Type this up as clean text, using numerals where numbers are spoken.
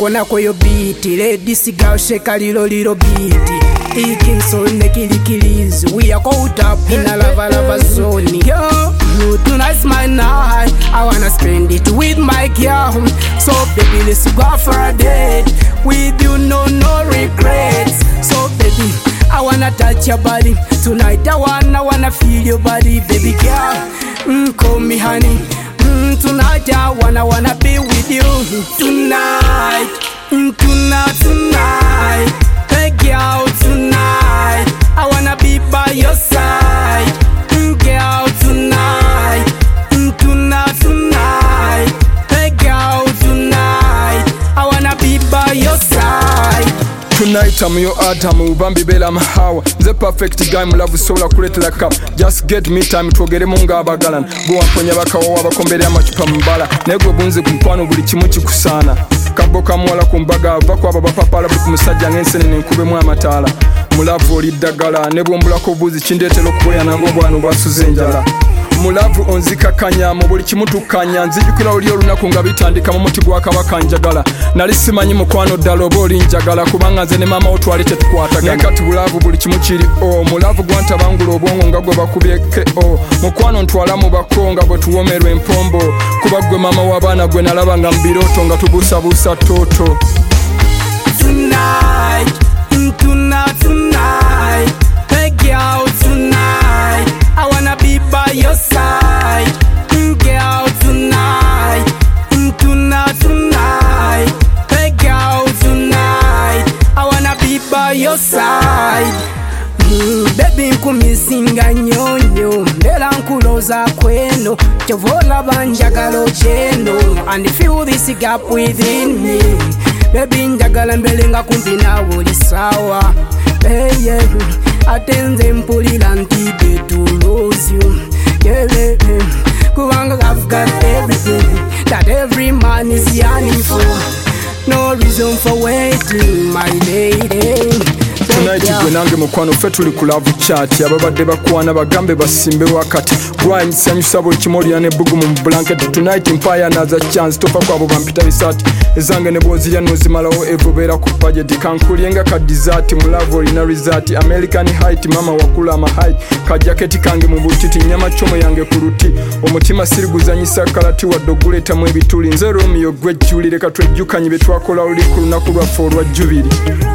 kona kweyo beat. Ladies girl shake a little beat. Thinking so nekilikilis. We are caught up in a lava zone. Yo, tonight's my night. I wanna spend it with my girl. So baby, let's go for a date. With you, no regrets. So baby, I wanna touch your body tonight. I wanna feel your body, baby girl. Call me honey. Tonight I wanna be with you. Tonight, tonight. Hey girl, tonight I wanna be by your side. Girl, tonight, tonight. Hey girl, tonight I wanna be by your side. Tonight I'm your atom, ubambi bela mahawa. The perfect guy, mulavu sola kuletela cup. Just get me time twogere munga abagalan. Go waponya bakawo abakombere amacupa mbala. Nego bunze kumkwano buli kimu kikusana. Kaboka mwala kumbaga vako aba bapapala buli kumusajja ng'ensene nenkubemu amataala. Mulavu oli ddagala ne bwombulako buzi kindeetera okuboya nango bwano bwasuze enjala. Mulavu onzikakanya mu buli kimu tukkanya. Nzijukira oli olunaku nga bitandika mu muti gwa kabaka njagala. Nali simanyi mukwano ddala oba oli njagala kubanga nze ne maama wo twali tetukwatagana. Naye kati bulavu buli kimu kiri mulavu gwantabangula obwongo nga gwe bakubye KO. Mukwano ntwala mu bako nga bwe tuwomerwa empombo. Kuba gwe maama w'abaana gwe nalaba nga mu birooto nga tubuusabuusa toto. Tonight, tonight. Hey girl, tonight I wanna be by your side. Girl, tonight, tonight. Hey girl, tonight I wanna be by your side. Baby nkumisinga nyonyo mbera nkuloza kweno kyovola banjagala okyendo and feel this gap within me. Baby njagala mbele nga kumpi nawe oli sawa. Hey, yeah. Atenze mpulira nti to lose you. Yeah, kubanga I've got everything that every man is yearning for. No reason for waiting, my lady. Tonight gwe nange mukwano ffe tuli ku love chat. Ababadde bakwana bagambe basimbe wakati. Gwa nsanyusa buli kimolya ne bugumu mu blanket. Tonight mpaya naza chance tofa kwabo bampita bisati. Ezange ne bwozirya nozimalawo evubeera ku budget. Kankulyenga ka dessert mulavu olina result. American height mama wakula ama height. Kajaketi kange mu butiti nyama chomo yange ku luti. Omutima siriguzanyisa kalati wadde oguleetamu ebituli. Nze Romeo gwe Julie leka twejjukanye bye twakola oli ku lunaku lwaffe olwa Jubili.